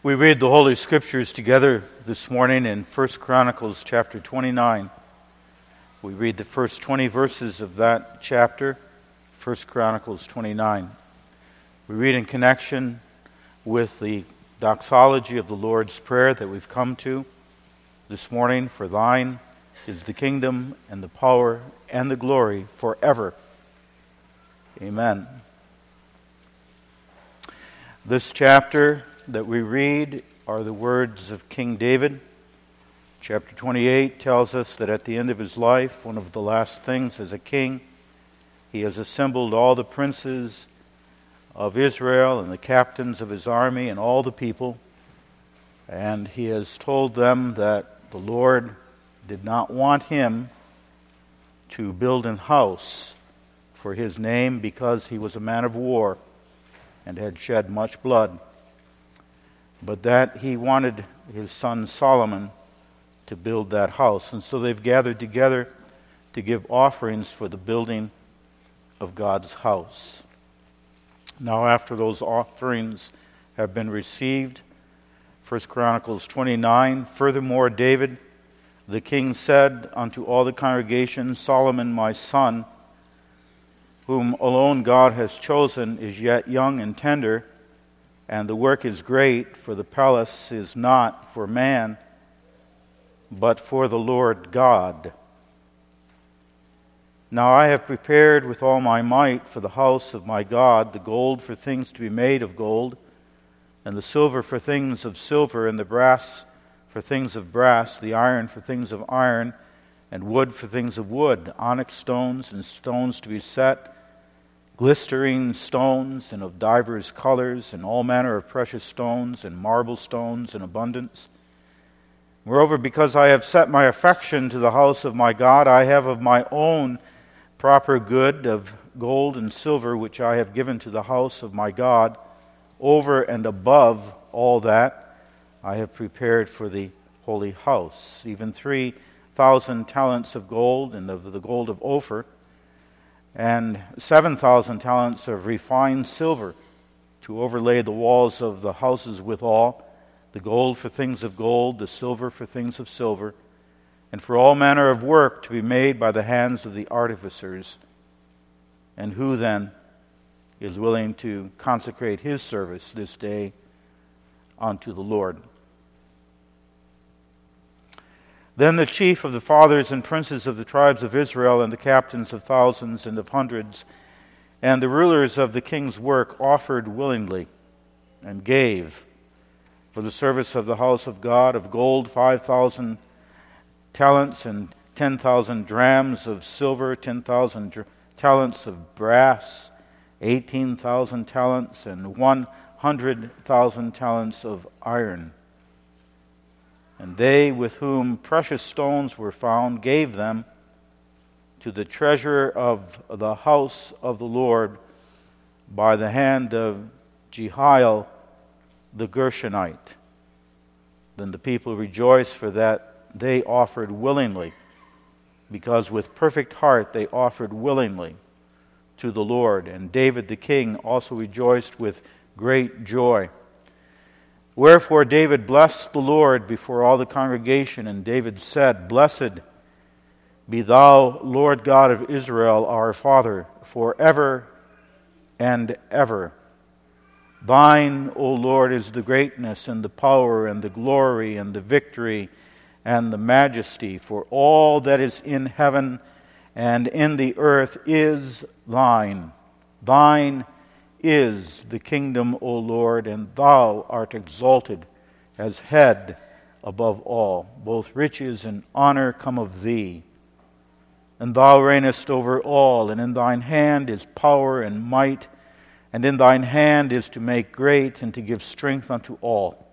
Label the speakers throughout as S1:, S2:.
S1: We read the Holy Scriptures together this morning in 1 Chronicles chapter 29. We read the first 20 verses of that chapter, 1 Chronicles 29. We read in connection with the doxology of the Lord's Prayer that we've come to this morning. For thine is the kingdom and the power and the glory forever. Amen. This chapter that we read are the words of King David. Chapter 28 tells us that at the end of his life, one of the last things as a king, he has assembled all the princes of Israel and the captains of his army and all the people, and he has told them that the Lord did not want him to build an house for his name because he was a man of war and had shed much blood, but that he wanted his son Solomon to build that house. And so they've gathered together to give offerings for the building of God's house. Now, after those offerings have been received, 1 Chronicles 29, furthermore, David the king said unto all the congregation, Solomon my son, whom alone God has chosen, is yet young and tender, and the work is great, for the palace is not for man, but for the Lord God. Now I have prepared with all my might for the house of my God the gold for things to be made of gold, and the silver for things of silver, and the brass for things of brass, the iron for things of iron, and wood for things of wood, onyx stones and stones to be set, glistering stones and of divers colors, and all manner of precious stones and marble stones in abundance. Moreover, because I have set my affection to the house of my God, I have of my own proper good of gold and silver, which I have given to the house of my God, over and above all that I have prepared for the holy house, even 3,000 talents of gold, and of the gold of Ophir, and 7,000 talents of refined silver, to overlay the walls of the houses withal, the gold for things of gold, the silver for things of silver, and for all manner of work to be made by the hands of the artificers. And who then is willing to consecrate his service this day unto the Lord? Then the chief of the fathers and princes of the tribes of Israel, and the captains of thousands and of hundreds, and the rulers of the king's work offered willingly, and gave for the service of the house of God of gold 5,000 talents, and 10,000 drams of silver, 10,000 talents of brass, 18,000 talents, and 100,000 talents of iron. And they with whom precious stones were found gave them to the treasurer of the house of the Lord by the hand of Jehiel the Gershonite. Then the people rejoiced, for that they offered willingly, because with perfect heart they offered willingly to the Lord. And David the king also rejoiced with great joy. Wherefore David blessed the Lord before all the congregation, and David said, Blessed be thou, Lord God of Israel, our Father, forever and ever. Thine, O Lord, is the greatness and the power and the glory and the victory and the majesty, for all that is in heaven and in the earth is thine. Thine is the kingdom, O Lord, and thou art exalted as head above all. Both riches and honor come of thee, and thou reignest over all, and in thine hand is power and might, and in thine hand is to make great and to give strength unto all.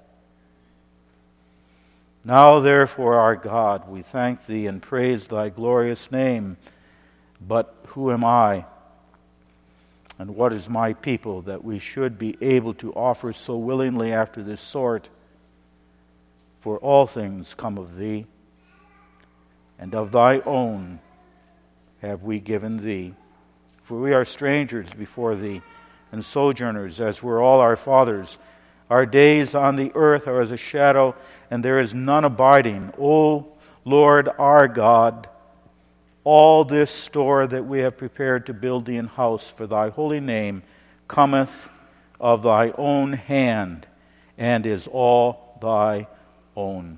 S1: Now therefore, our God, we thank thee and praise thy glorious name. But who am I, and what is my people, that we should be able to offer so willingly after this sort? For all things come of thee, and of thy own have we given thee. For we are strangers before thee, and sojourners, as were all our fathers. Our days on the earth are as a shadow, and there is none abiding. O Lord our God, all this store that we have prepared to build thee an house for thy holy name cometh of thy own hand, and is all thy own.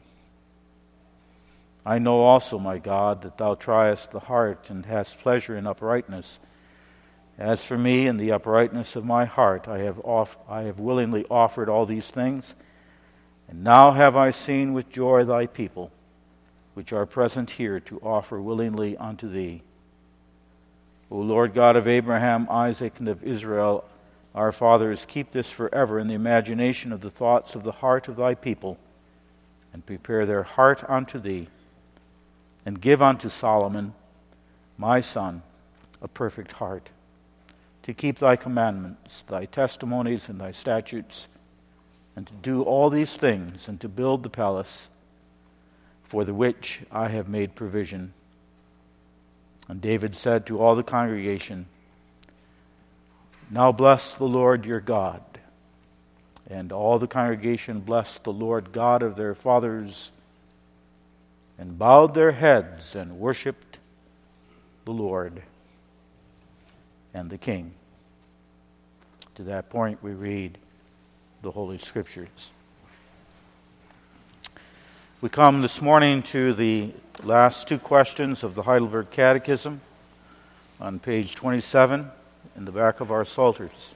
S1: I know also, my God, that thou triest the heart, and hast pleasure in uprightness. As for me, in the uprightness of my heart, I have willingly offered all these things, and now have I seen with joy thy people, which are present here, to offer willingly unto thee. O Lord God of Abraham, Isaac, and of Israel, our fathers, keep this forever in the imagination of the thoughts of the heart of thy people, and prepare their heart unto thee, and give unto Solomon, my son, a perfect heart, to keep thy commandments, thy testimonies, and thy statutes, and to do all these things, and to build the palace for the which I have made provision. And David said to all the congregation, Now bless the Lord your God. And all the congregation blessed the Lord God of their fathers, and bowed their heads and worshipped the Lord and the King. To that point, we read the Holy Scriptures. We come this morning to the last two questions of the Heidelberg Catechism on page 27 in the back of our Psalters.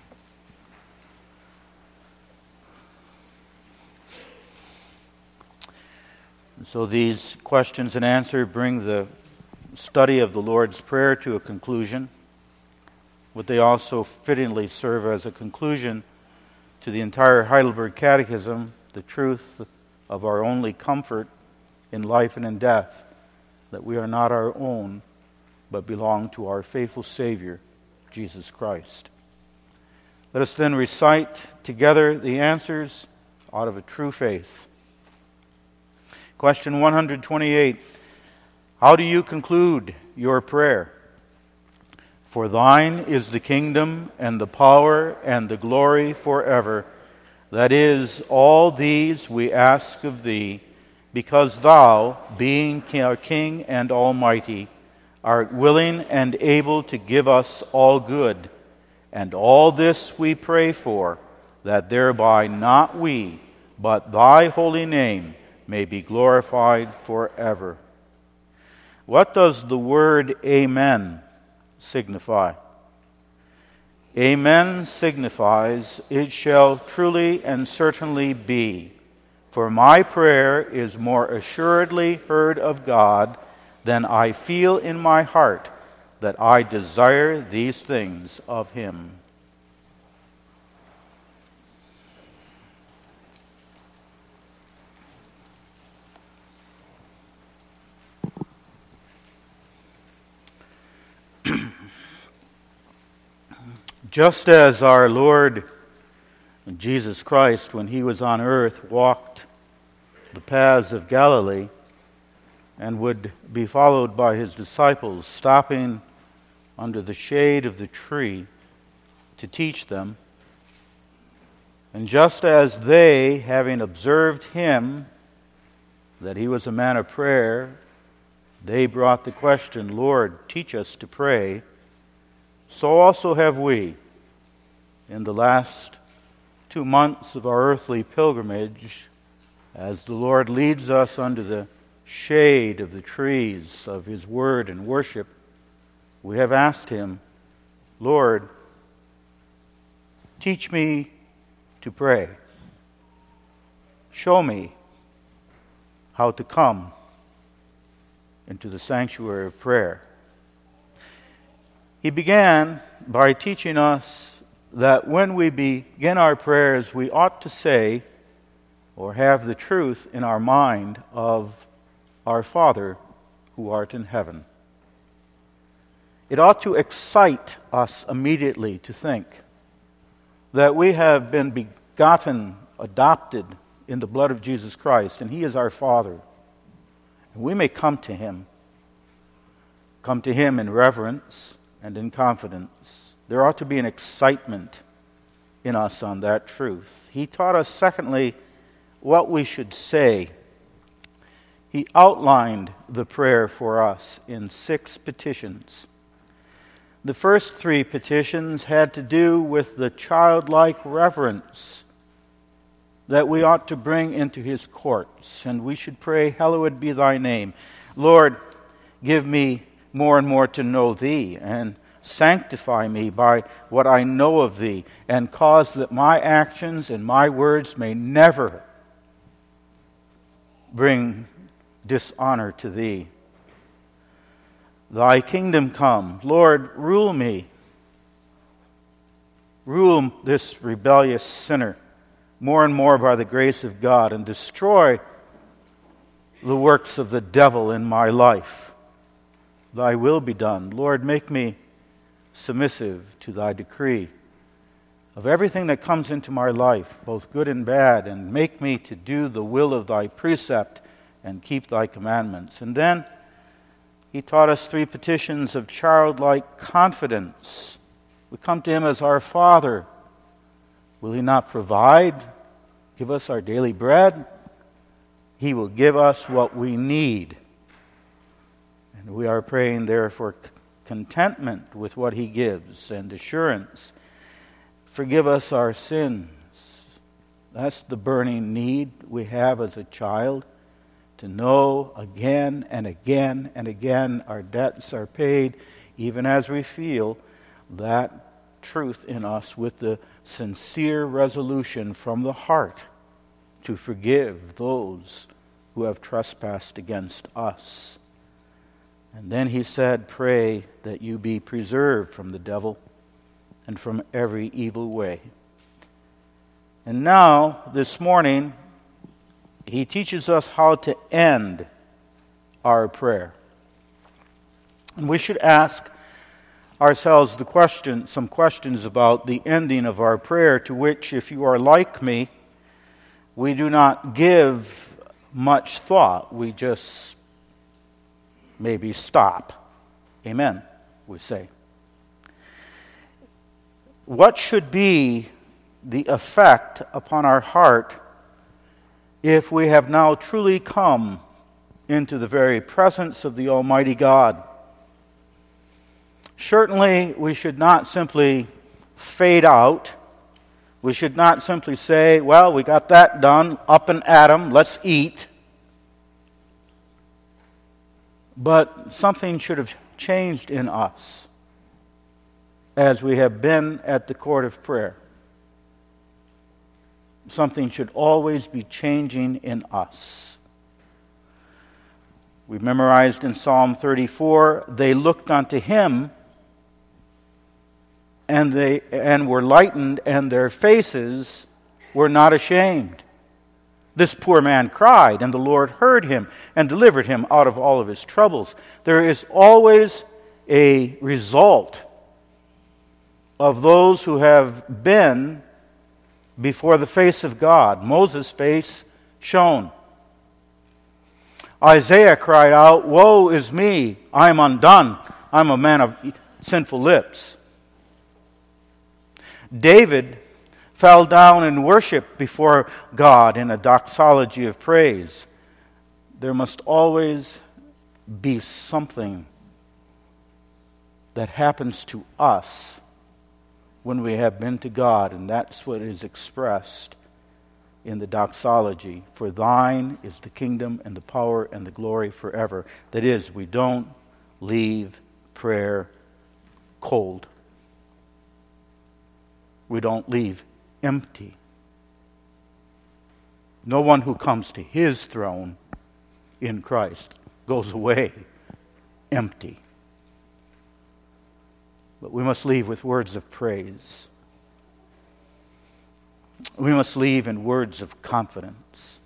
S1: And so these questions and answers bring the study of the Lord's Prayer to a conclusion, but they also fittingly serve as a conclusion to the entire Heidelberg Catechism, the truth of our only comfort in life and in death, that we are not our own, but belong to our faithful Savior, Jesus Christ. Let us then recite together the answers out of a true faith. Question 128. How do you conclude your prayer? For thine is the kingdom and the power and the glory forever. That is, all these we ask of thee, because thou, being our King and Almighty, art willing and able to give us all good. And all this we pray for, that thereby not we, but thy holy name may be glorified forever. What does the word Amen signify? Amen signifies, it shall truly and certainly be. For my prayer is more assuredly heard of God than I feel in my heart that I desire these things of him. Just as our Lord Jesus Christ, when he was on earth, walked the paths of Galilee and would be followed by his disciples, stopping under the shade of the tree to teach them, and just as they, having observed him, that he was a man of prayer, they brought the question, Lord, teach us to pray, so also have we, in the last 2 months of our earthly pilgrimage, as the Lord leads us under the shade of the trees of his word and worship, we have asked him, Lord, teach me to pray. Show me how to come into the sanctuary of prayer. He began by teaching us that when we begin our prayers, we ought to say or have the truth in our mind of our Father who art in heaven. It ought to excite us immediately to think that we have been begotten, adopted in the blood of Jesus Christ, and he is our Father. And we may come to him in reverence and in confidence. There ought to be an excitement in us on that truth. He taught us, secondly, what we should say. He outlined the prayer for us in 6 petitions. The first 3 petitions had to do with the childlike reverence that we ought to bring into his courts. And we should pray, "Hallowed be thy name." Lord, give me more and more to know thee, and sanctify me by what I know of thee, and cause that my actions and my words may never bring dishonor to thee. Thy kingdom come. Lord, rule me. Rule this rebellious sinner more and more by the grace of God, and destroy the works of the devil in my life. Thy will be done. Lord, make me submissive to thy decree of everything that comes into my life, both good and bad, and make me to do the will of thy precept and keep thy commandments. And then he taught us 3 petitions of childlike confidence. We come to him as our Father. Will he not provide, give us our daily bread? He will give us what we need. And we are praying there for contentment with what he gives and assurance. Forgive us our sins. That's the burning need we have as a child, to know again and again and again our debts are paid, even as we feel that truth in us with the sincere resolution from the heart to forgive those who have trespassed against us. And then he said, pray that you be preserved from the devil and from every evil way. And now, this morning, he teaches us how to end our prayer. And we should ask ourselves some questions about the ending of our prayer, to which, if you are like me, we do not give much thought. We just maybe stop. Amen, we say. What should be the effect upon our heart if we have now truly come into the very presence of the Almighty God? Certainly, we should not simply fade out. We should not simply say, well, we got that done, up and at 'em, let's eat. But something should have changed in us as we have been at the court of prayer. Something should always be changing in us. We memorized in Psalm 34, they looked unto him and were lightened, and their faces were not ashamed. This poor man cried, and the Lord heard him and delivered him out of all of his troubles. There is always a result of those who have been before the face of God. Moses' face shone. Isaiah cried out, woe is me, I am undone, I'm a man of sinful lips. David fell down in worship before God in a doxology of praise. There must always be something that happens to us when we have been to God, and that's what is expressed in the doxology. For thine is the kingdom and the power and the glory forever. That is, we don't leave prayer cold. We don't leave empty. No one who comes to his throne in Christ goes away empty. But we must leave with words of praise. We must leave in words of confidence.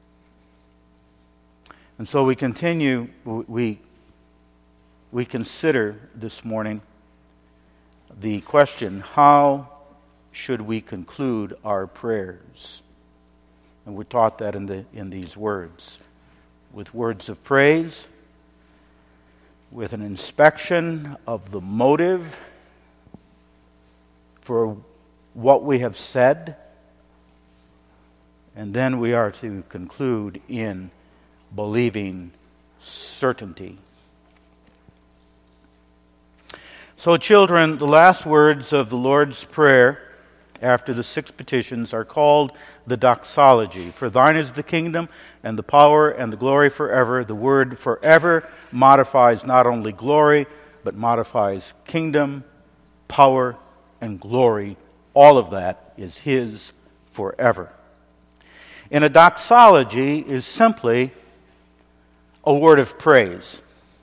S1: And so we continue, we consider this morning the question, how should we conclude our prayers? And we're taught that in these words. With words of praise, with an inspection of the motive for what we have said, and then we are to conclude in believing certainty. So, children, the last words of the Lord's Prayer after the 6 petitions are called the doxology. For thine is the kingdom and the power and the glory forever. The word forever modifies not only glory, but modifies kingdom, power, and glory. All of that is His forever. And a doxology is simply a word of praise.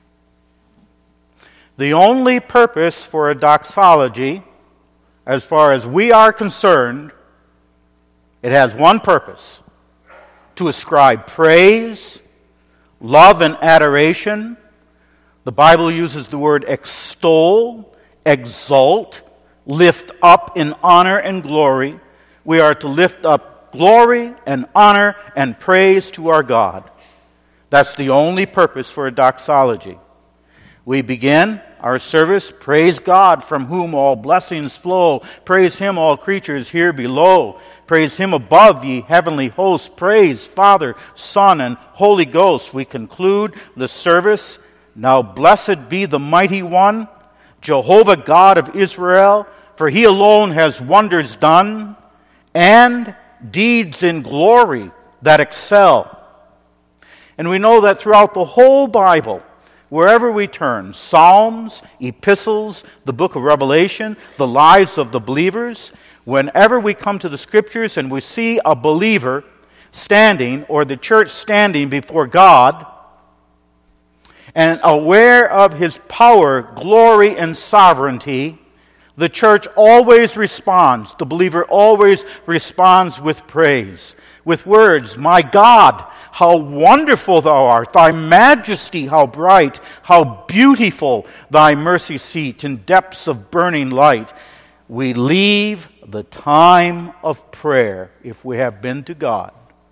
S1: The only purpose for a doxology, as far as we are concerned, it has one purpose: to ascribe praise, love, and adoration. The Bible uses the word extol, exalt, lift up in honor and glory. We are to lift up glory and honor and praise to our God. That's the only purpose for a doxology. We begin our service, praise God from whom all blessings flow. Praise Him, all creatures here below. Praise Him above, ye heavenly hosts. Praise Father, Son, and Holy Ghost. We conclude the service. Now blessed be the Mighty One, Jehovah God of Israel, for He alone has wonders done, and deeds in glory that excel. And we know that throughout the whole Bible, wherever we turn, Psalms, epistles, the book of Revelation, the lives of the believers, whenever we come to the Scriptures and we see a believer standing, or the church standing before God, and aware of His power, glory, and sovereignty, the church always responds, the believer always responds with praise, with words, "My God, how wonderful Thou art, Thy majesty, how bright, how beautiful Thy mercy seat in depths of burning light." We leave the time of prayer, if we have been to God,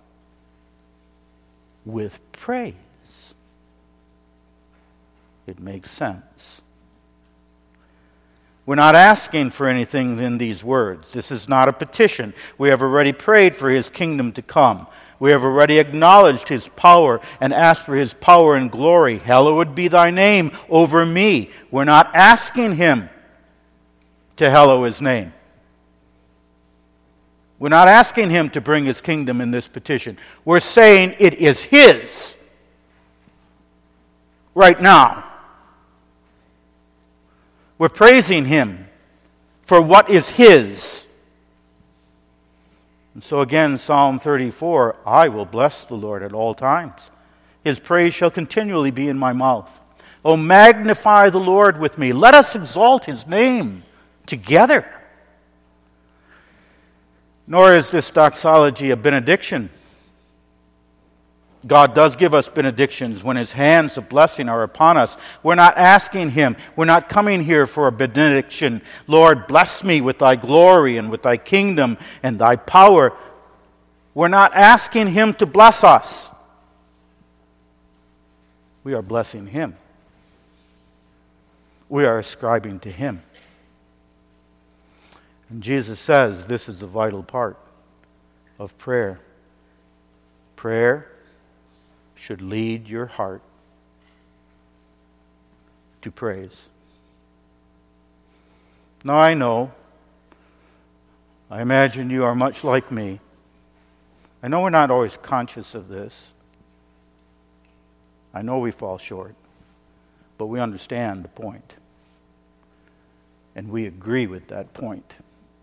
S1: with praise. It makes sense. We're not asking for anything in these words. This is not a petition. We have already prayed for His kingdom to come. We have already acknowledged His power and asked for His power and glory. Hallowed be Thy name over me. We're not asking Him to hallow His name. We're not asking Him to bring His kingdom in this petition. We're saying it is His right now. We're praising Him for what is His. And so again, Psalm 34, I will bless the Lord at all times. His praise shall continually be in my mouth. Oh, magnify the Lord with me. Let us exalt His name together. Nor is this doxology a benediction. God does give us benedictions when His hands of blessing are upon us. We're not asking Him. We're not coming here for a benediction. Lord, bless me with Thy glory and with Thy kingdom and Thy power. We're not asking Him to bless us. We are blessing Him. We are ascribing to Him. And Jesus says this is the vital part of prayer. Prayer should lead your heart to praise. Now I imagine you are much like me. I know we're not always conscious of this. I know we fall short, but we understand the point. And we agree with that point.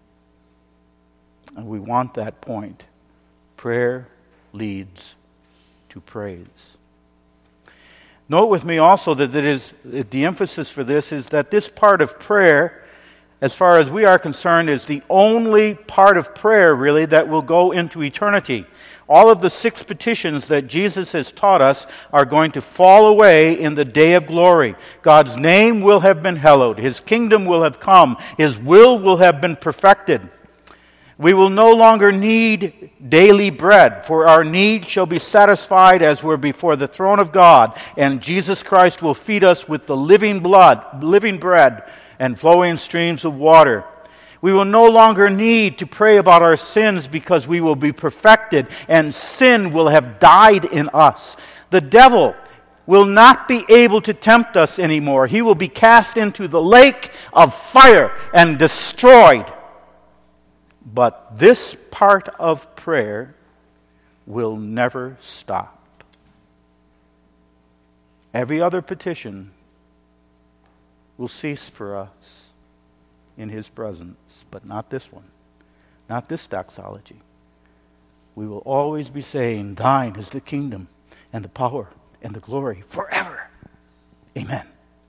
S1: And we want that point. Prayer leads to praise. Note with me also that the emphasis for this is that this part of prayer, as far as we are concerned, is the only part of prayer, really, that will go into eternity. All of the 6 petitions that Jesus has taught us are going to fall away in the day of glory. God's name will have been hallowed. His kingdom will have come. His will have been perfected. We will no longer need daily bread, for our need shall be satisfied as we're before the throne of God, and Jesus Christ will feed us with the living bread and flowing streams of water. We will no longer need to pray about our sins because we will be perfected and sin will have died in us. The devil will not be able to tempt us anymore. He will be cast into the lake of fire and destroyed. But this part of prayer will never stop. Every other petition will cease for us in His presence, but not this one, not this doxology. We will always be saying, Thine is the kingdom and the power and the glory forever. Amen.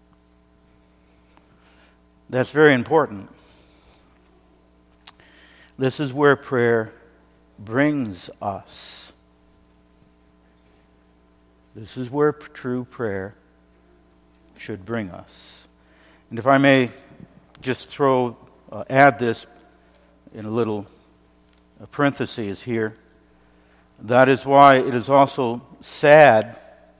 S1: That's very important. This is where prayer brings us. This is where true prayer should bring us. And if I may just add this in a little parentheses here, that is why it is also sad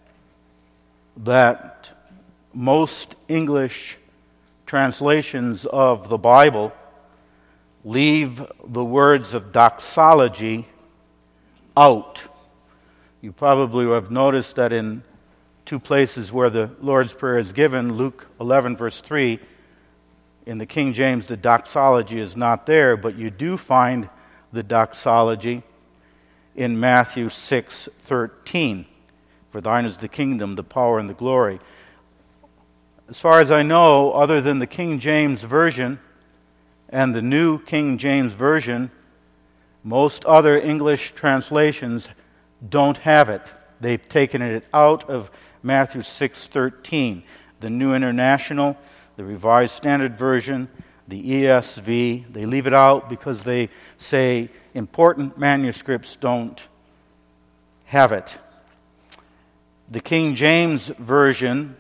S1: that most English translations of the Bible leave the words of doxology out. You probably have noticed that in two places where the Lord's Prayer is given, Luke 11, verse 3, in the King James, the doxology is not there, but you do find the doxology in Matthew 6:13. For thine is the kingdom, the power, and the glory. As far as I know, other than the King James Version and the New King James Version, most other English translations don't have it. They've taken it out of Matthew 6:13. The New International, the Revised Standard Version, the ESV, they leave it out because they say important manuscripts don't have it. The King James Version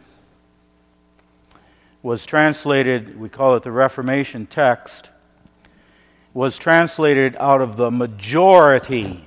S1: was translated, we call it the Reformation text, was translated out of the majority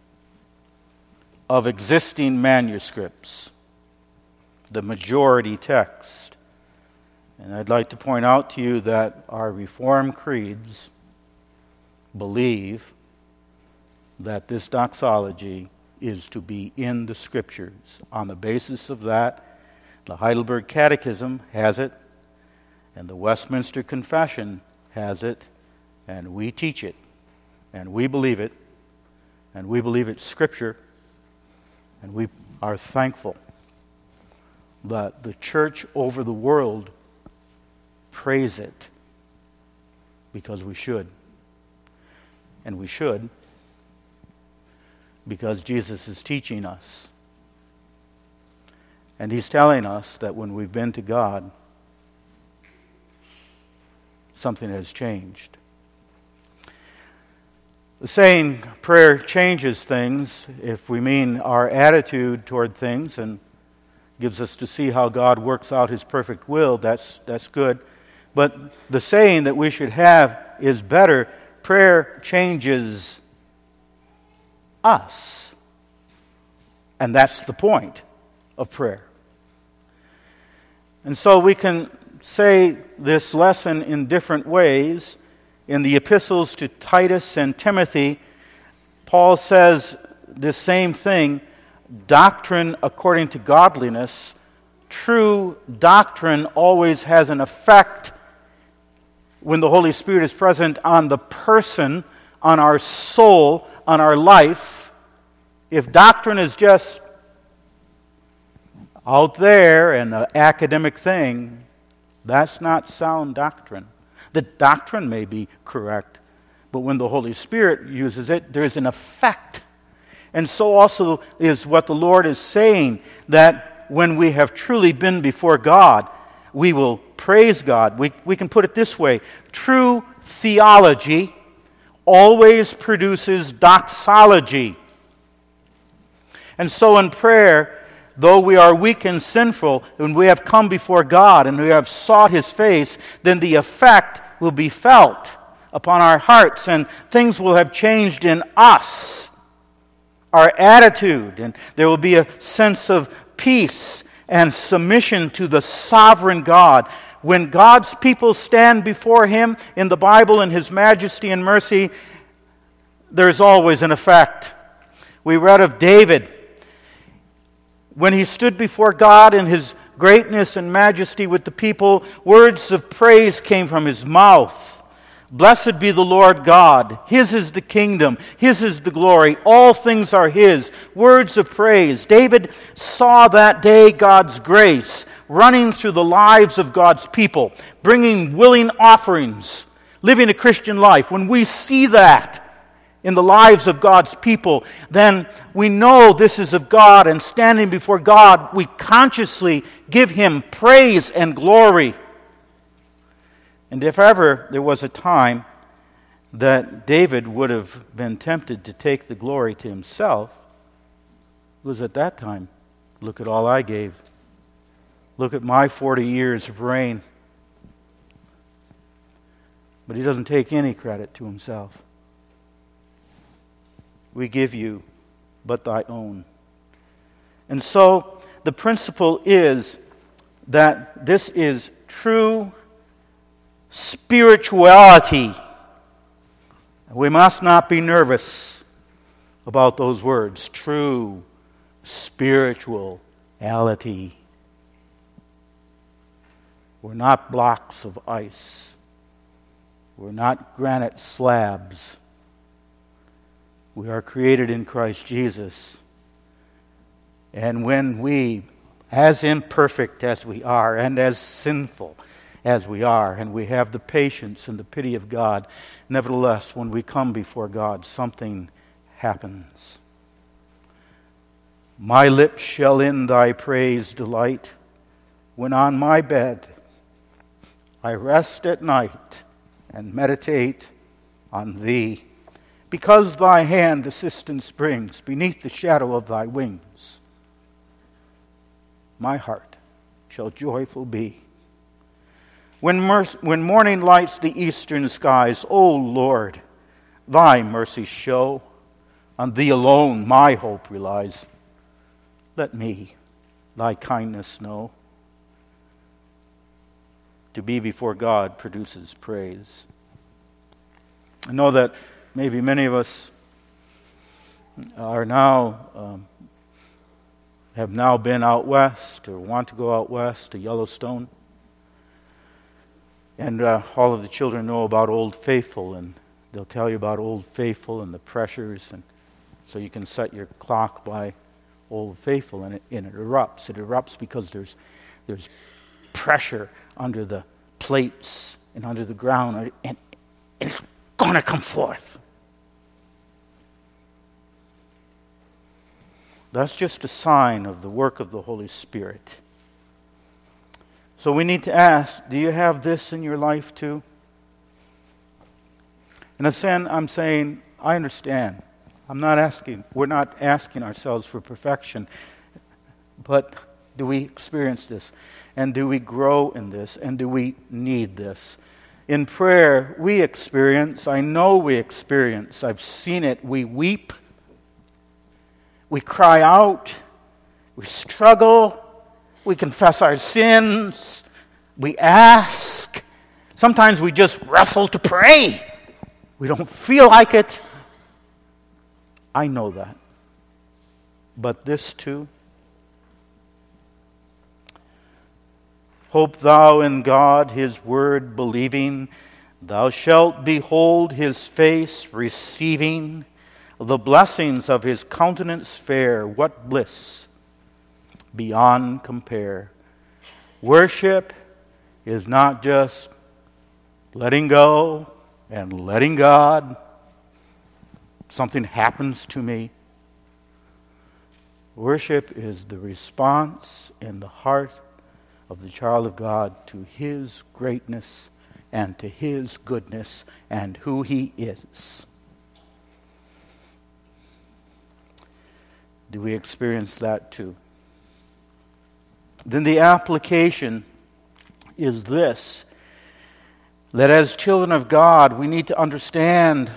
S1: of existing manuscripts, the majority text. And I'd like to point out to you that our Reformed creeds believe that this doxology is to be in the Scriptures. On the basis of that, the Heidelberg Catechism has it, and the Westminster Confession has it, and we teach it, and we believe it, and we believe it's Scripture, and we are thankful that the church over the world praise it, because we should. And we should because Jesus is teaching us. And He's telling us that when we've been to God, something has changed. The saying, prayer changes things, if we mean our attitude toward things and gives us to see how God works out His perfect will, that's good. But the saying that we should have is better. Prayer changes us. And that's the point of prayer. And so we can say this lesson in different ways. In the epistles to Titus and Timothy, Paul says the same thing, doctrine according to godliness. True doctrine always has an effect when the Holy Spirit is present on the person, on our soul, on our life. If doctrine is just out there and an academic thing, that's not sound doctrine. The doctrine may be correct, but when the Holy Spirit uses it, there's an effect. And so also is what the Lord is saying, that when we have truly been before God, we will praise God. We can put it this way. True theology always produces doxology. And so in prayer, though we are weak and sinful, when we have come before God and we have sought His face, then the effect will be felt upon our hearts, and things will have changed in us, our attitude, and there will be a sense of peace and submission to the sovereign God. When God's people stand before Him in the Bible in His majesty and mercy, there's always an effect. We read of David. When he stood before God in His greatness and majesty with the people, words of praise came from his mouth. Blessed be the Lord God. His is the kingdom. His is the glory. All things are His. Words of praise. David saw that day God's grace running through the lives of God's people, bringing willing offerings, living a Christian life. When we see that in the lives of God's people, then we know this is of God, and standing before God, we consciously give Him praise and glory. And if ever there was a time that David would have been tempted to take the glory to himself, it was at that time. Look at all I gave. Look at my 40 years of reign. But he doesn't take any credit to himself. We give you but thy own. And so the principle is that this is true spirituality. We must not be nervous about those words. True spirituality. We're not blocks of ice. We're not granite slabs. We are created in Christ Jesus. And when we, as imperfect as we are, and as sinful as we are, and we have the patience and the pity of God, nevertheless, when we come before God, something happens. My lips shall in thy praise delight, when on my bed I rest at night and meditate on thee. Because thy hand assistance brings beneath the shadow of thy wings, my heart shall joyful be. When morning lights the eastern skies, O Lord, thy mercy show. On thee alone my hope relies. Let me thy kindness know. To be before God produces praise. I know that maybe many of us are now, have now been out west or want to go out west to Yellowstone. And all of the children know about Old Faithful, and they'll tell you about Old Faithful and the pressures, and so you can set your clock by Old Faithful, and it erupts. It erupts because there's pressure under the plates and under the ground, and it's going to come forth. That's just a sign of the work of the Holy Spirit. So we need to ask, do you have this in your life too? In a sense, I'm saying, I understand. We're not asking ourselves for perfection. But do we experience this? And do we grow in this? And do we need this? In prayer, we experience, I know we experience, I've seen it, we weep, we cry out, we struggle, we confess our sins. We ask. Sometimes we just wrestle to pray. We don't feel like it. I know that. But this too. Hope thou in God, His word believing. Thou shalt behold His face receiving. The blessings of His countenance fair. What bliss beyond compare. Worship is not just letting go and letting God. Something happens to me. Worship is the response in the heart of the child of God to His greatness and to His goodness and who He is. Do we experience that too? Then the application is this, that as children of God, we need to understand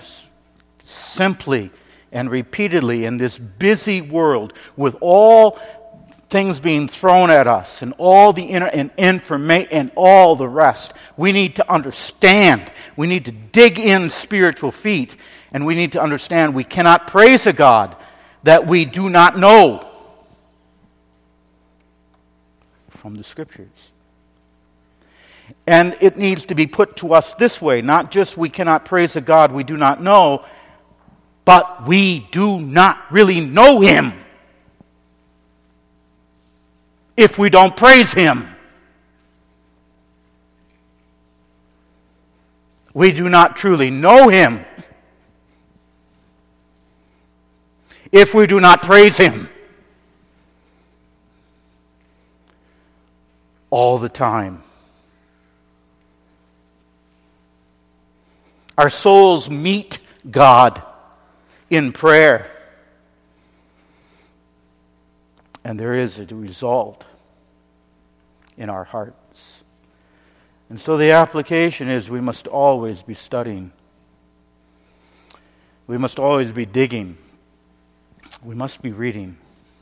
S1: simply and repeatedly in this busy world with all things being thrown at us and all the information and all the rest. We need to understand. We need to dig in spiritual feet, and we need to understand we cannot praise a God that we do not know from the Scriptures. And it needs to be put to us this way, not just we cannot praise a God we do not know, but we do not really know Him if we don't praise Him. We do not truly know Him if we do not praise Him all the time. Our souls meet God in prayer, and there is a result in our hearts. And so the application is we must always be studying. We must always be digging. We must be reading.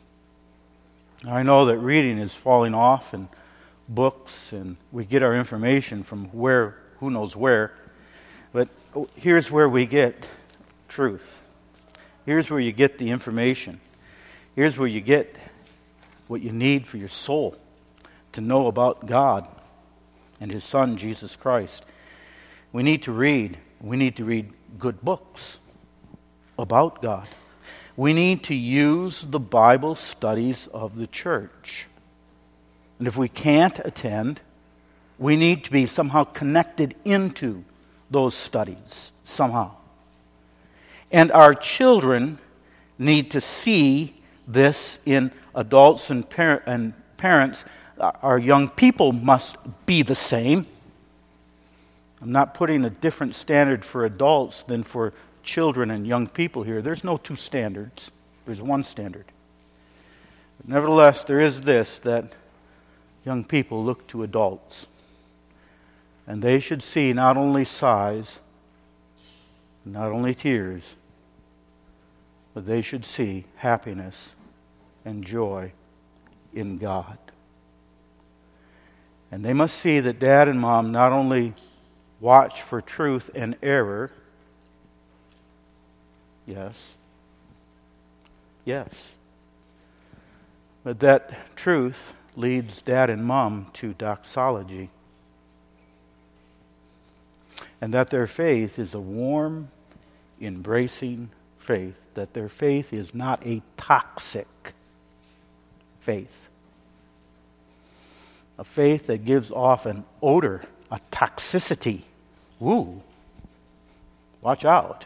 S1: I know that reading is falling off in books, and we get our information from who knows where. But here's where we get truth. Here's where you get the information. Here's where you get what you need for your soul to know about God and His Son, Jesus Christ. We need to read. We need to read good books about God. We need to use the Bible studies of the church. And if we can't attend, we need to be somehow connected into those studies somehow. And our children need to see this in adults and parents. Our young people must be the same. I'm not putting a different standard for adults than for children and young people here. There's no two standards. There's one standard. But nevertheless, there is this, that young people look to adults. And they should see not only sighs, not only tears, but they should see happiness and joy in God. And they must see that Dad and Mom not only watch for truth and error, yes, but that truth leads Dad and Mom to doxology. And that their faith is a warm, embracing faith. That their faith is not a toxic faith. A faith that gives off an odor, a toxicity. Ooh, watch out.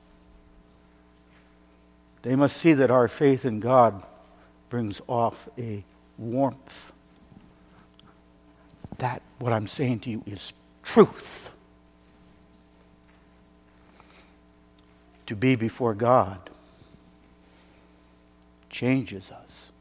S1: They must see that our faith in God brings off a warmth. That, what I'm saying to you, is truth. To be before God changes us.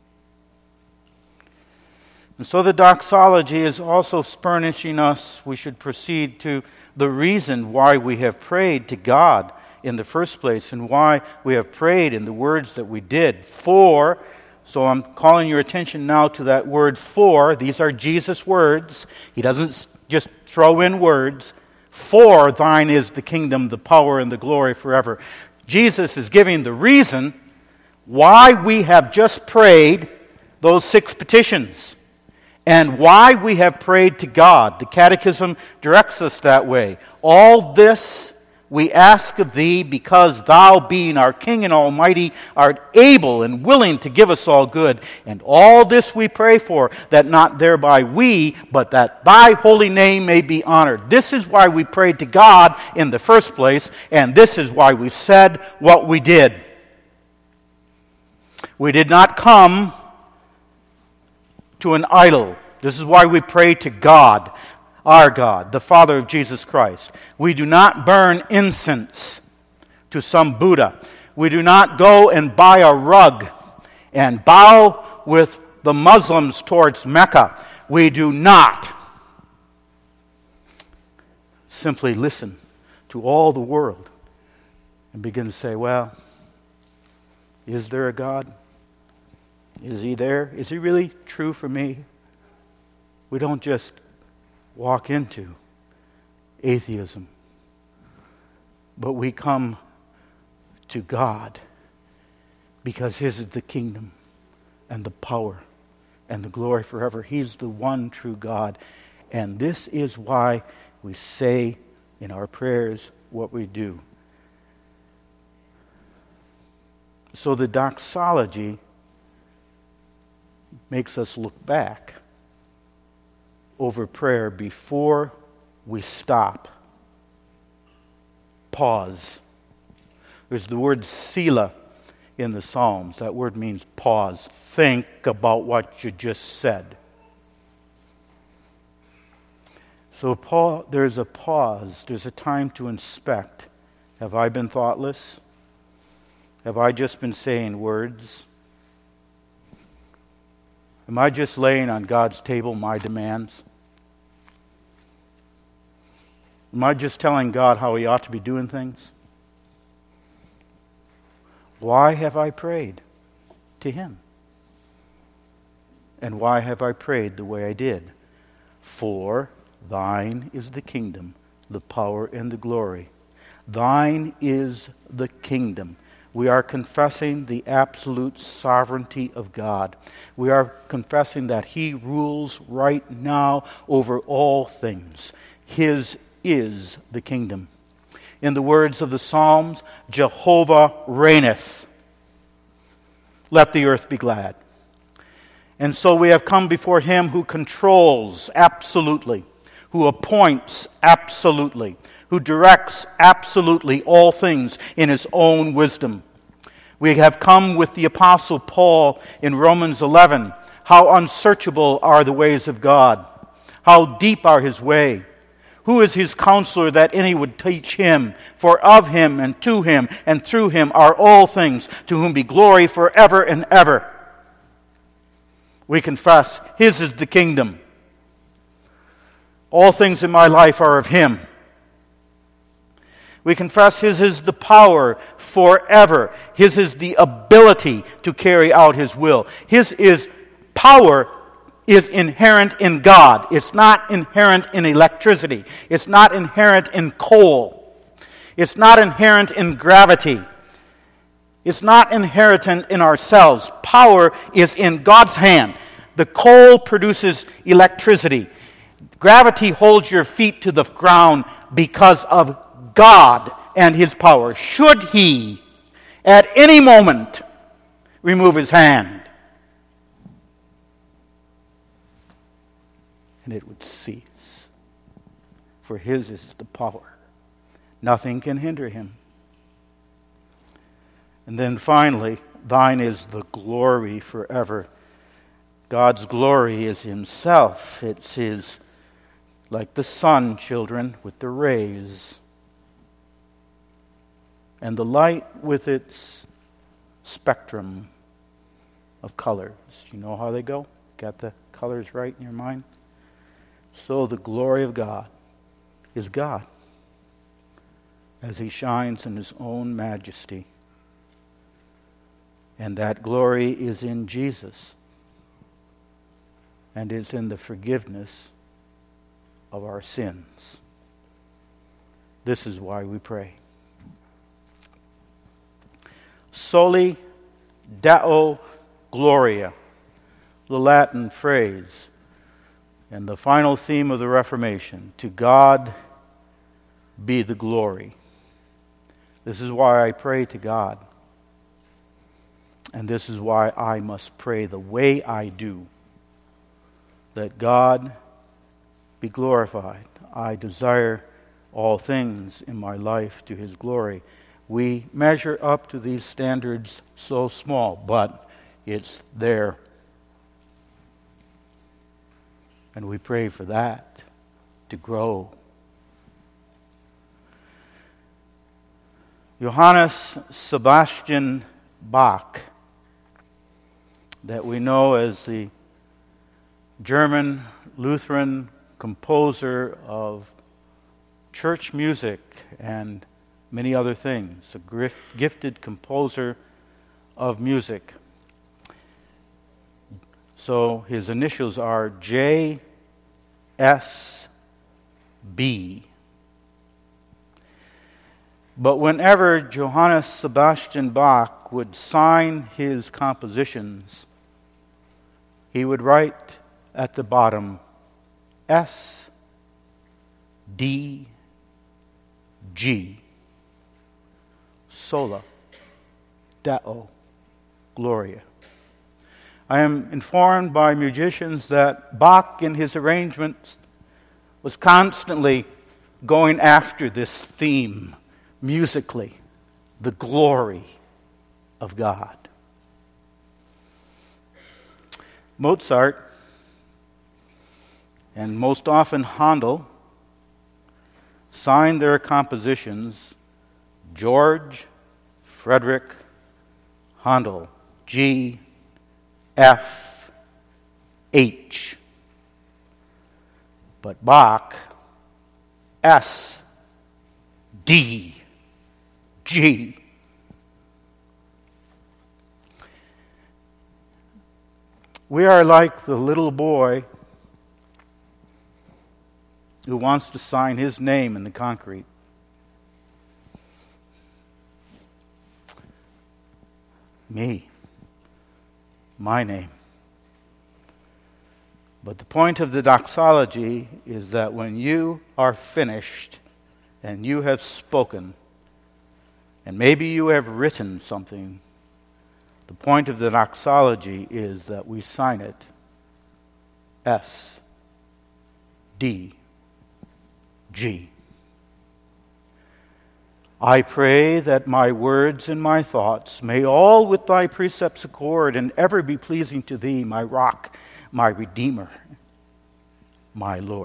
S1: And so the doxology is also furnishing us, we should proceed to the reason why we have prayed to God in the first place and why we have prayed in the words that we did. For, so I'm calling your attention now to that word for. These are Jesus' words. He doesn't just throw in words. For thine is the kingdom, the power, and the glory forever. Jesus is giving the reason why we have just prayed those 6 petitions and why we have prayed to God. The Catechism directs us that way. All this we ask of thee because thou, being our King and Almighty, art able and willing to give us all good. And all this we pray for, that not thereby we, but that thy holy name may be honored. This is why we prayed to God in the first place, and this is why we said what we did. We did not come to an idol. This is why we pray to God. Our God, the Father of Jesus Christ. We do not burn incense to some Buddha. We do not go and buy a rug and bow with the Muslims towards Mecca. We do not simply listen to all the world and begin to say, well, is there a God? Is he there? Is he really true for me? We don't just walk into atheism, but we come to God because his is the kingdom and the power and the glory forever. He's the one true God. And this is why we say in our prayers what we do. So the doxology makes us look back over prayer before we stop. Pause. There's the word Selah in the Psalms. That word means pause. Think about what you just said. So there's a pause. There's a time to inspect. Have I been thoughtless? Have I just been saying words? Am I just laying on God's table my demands? Am I just telling God how he ought to be doing things? Why have I prayed to him? And why have I prayed the way I did? For thine is the kingdom, the power, and the glory. Thine is the kingdom. We are confessing the absolute sovereignty of God. We are confessing that he rules right now over all things. His is the kingdom. In the words of the Psalms, Jehovah reigneth. Let the earth be glad. And so we have come before him who controls absolutely, who appoints absolutely, who directs absolutely all things in his own wisdom. We have come with the Apostle Paul in Romans 11. How unsearchable are the ways of God. How deep are his way. Who is his counselor that any would teach him? For of him and to him and through him are all things, to whom be glory forever and ever. We confess his is the kingdom. All things in my life are of him. We confess his is the power forever. His is the ability to carry out his will. His is power is inherent in God. It's not inherent in electricity. It's not inherent in coal. It's not inherent in gravity. It's not inherent in ourselves. Power is in God's hand. The coal produces electricity. Gravity holds your feet to the ground because of God and his power. Should he, at any moment, remove his hand, and it would cease. For his is the power. Nothing can hinder him. And then finally, thine is the glory forever. God's glory is himself. It's his, like the sun, children, with the rays. And the light with its spectrum of colors. You know how they go? Got the colors right in your mind? So the glory of God is God as he shines in his own majesty. And that glory is in Jesus and is in the forgiveness of our sins. This is why we pray. Soli Deo Gloria, the Latin phrase, and the final theme of the Reformation, to God be the glory. This is why I pray to God. And this is why I must pray the way I do, that God be glorified. I desire all things in my life to his glory. We measure up to these standards so small, but it's there. And we pray for that to grow. Johannes Sebastian Bach, that we know as the German Lutheran composer of church music and many other things, a gifted composer of music. So his initials are J.S.B. But whenever Johannes Sebastian Bach would sign his compositions, he would write at the bottom S.D.G. Sola Deo Gloria. I am informed by musicians that Bach in his arrangements was constantly going after this theme musically, the glory of God. Mozart, and most often Handel, signed their compositions George Frederick Handel, G. F. H. But Bach, S. D. G. We are like the little boy who wants to sign his name in the concrete. Me. My name. But the point of the doxology is that when you are finished and you have spoken, and maybe you have written something, the point of the doxology is that we sign it S. D. G. I pray that my words and my thoughts may all with thy precepts accord and ever be pleasing to thee, my rock, my redeemer, my Lord.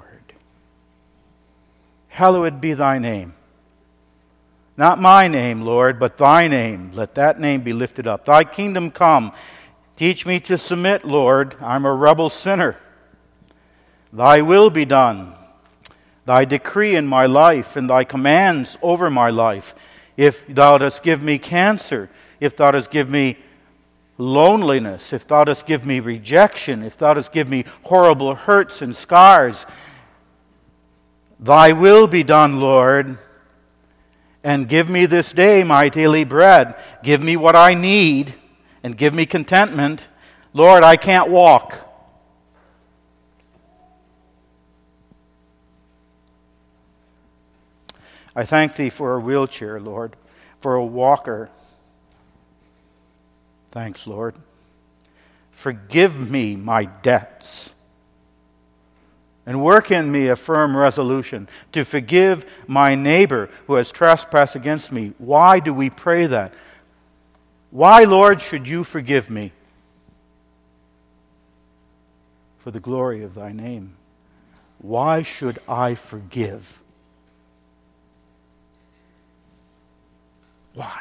S1: Hallowed be thy name. Not my name, Lord, but thy name. Let that name be lifted up. Thy kingdom come. Teach me to submit, Lord. I'm a rebel sinner. Thy will be done. Thy decree in my life and thy commands over my life. If thou dost give me cancer, if thou dost give me loneliness, if thou dost give me rejection, if thou dost give me horrible hurts and scars, thy will be done, Lord. And give me this day my daily bread. Give me what I need and give me contentment. Lord, I can't walk. I thank thee for a wheelchair, Lord, for a walker. Thanks, Lord. Forgive me my debts and work in me a firm resolution to forgive my neighbor who has trespassed against me. Why do we pray that? Why, Lord, should you forgive me? For the glory of thy name. Why should I forgive? Why?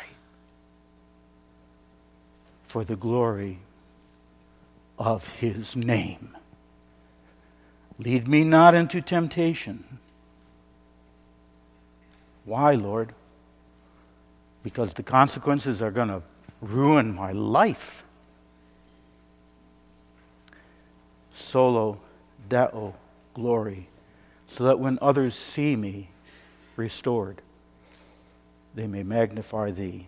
S1: For the glory of his name. Lead me not into temptation. Why, Lord? Because the consequences are going to ruin my life. Solo Deo glory, so that when others see me restored, they may magnify thee.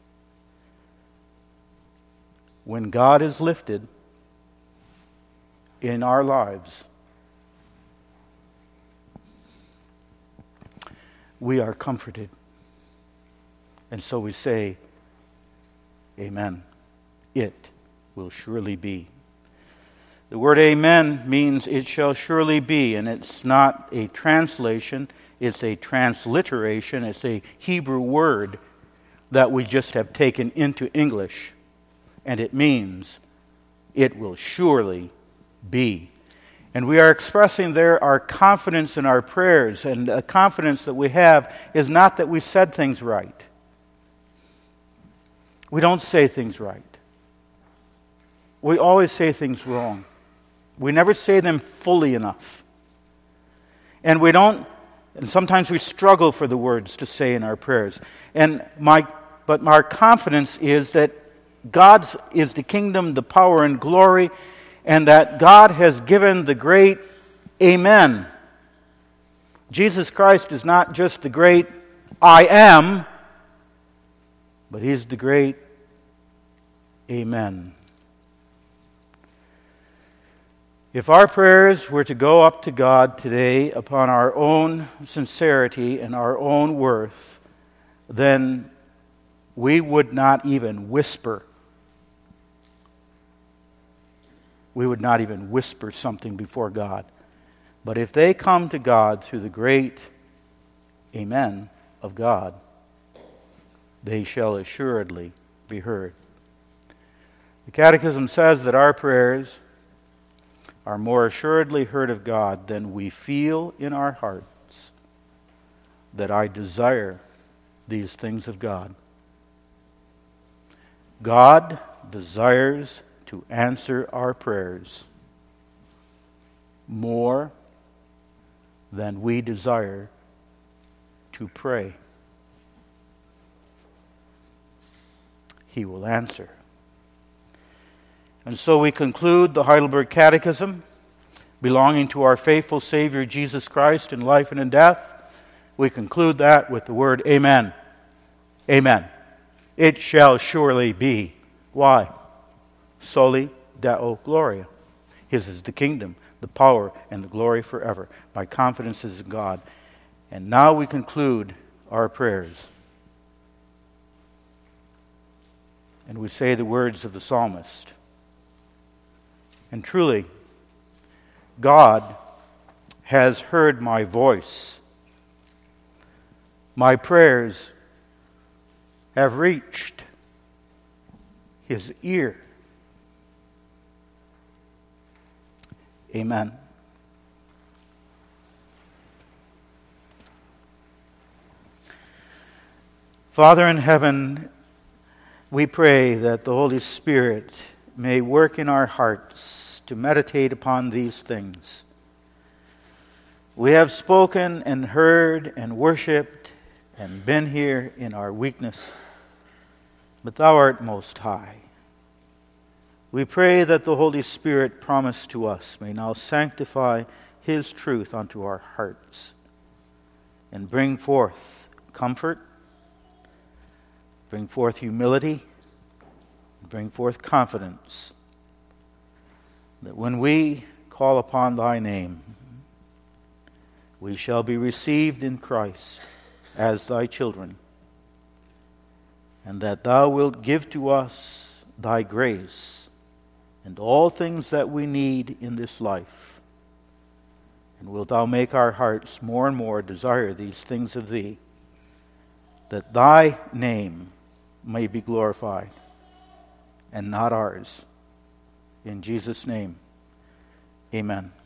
S1: When God is lifted in our lives, we are comforted. And so we say, Amen. It will surely be. The word amen means it shall surely be, and it's not a translation, it's a transliteration, it's a Hebrew word that we just have taken into English, and it means it will surely be. And we are expressing there our confidence in our prayers, and the confidence that we have is not that we said things right. We don't say things right. We always say things wrong. We never say them fully enough. And sometimes we struggle for the words to say in our prayers. But our confidence is that God's is the kingdom, the power and glory, and that God has given the great Amen. Jesus Christ is not just the great I am, but He's the great Amen. If our prayers were to go up to God today upon our own sincerity and our own worth, then we would not even whisper. We would not even whisper something before God. But if they come to God through the great Amen of God, they shall assuredly be heard. The Catechism says that our prayers are more assuredly heard of God than we feel in our hearts that I desire these things of God. God desires to answer our prayers more than we desire to pray. He will answer. And so we conclude the Heidelberg Catechism, belonging to our faithful Savior Jesus Christ in life and in death. We conclude that with the word Amen. Amen. It shall surely be. Why? Soli Deo Gloria. His is the kingdom, the power, and the glory forever. My confidence is in God. And now we conclude our prayers. And we say the words of the psalmist. And truly, God has heard my voice. My prayers have reached His ear. Amen. Father in heaven, we pray that the Holy Spirit may work in our hearts to meditate upon these things. We have spoken and heard and worshipped and been here in our weakness, but Thou art most high. We pray that the Holy Spirit promised to us may now sanctify His truth unto our hearts and bring forth comfort, bring forth humility, bring forth confidence, that when we call upon Thy name, we shall be received in Christ as Thy children, and that Thou wilt give to us Thy grace and all things that we need in this life. And wilt Thou make our hearts more and more desire these things of Thee, that Thy name may be glorified and not ours. In Jesus' name, amen.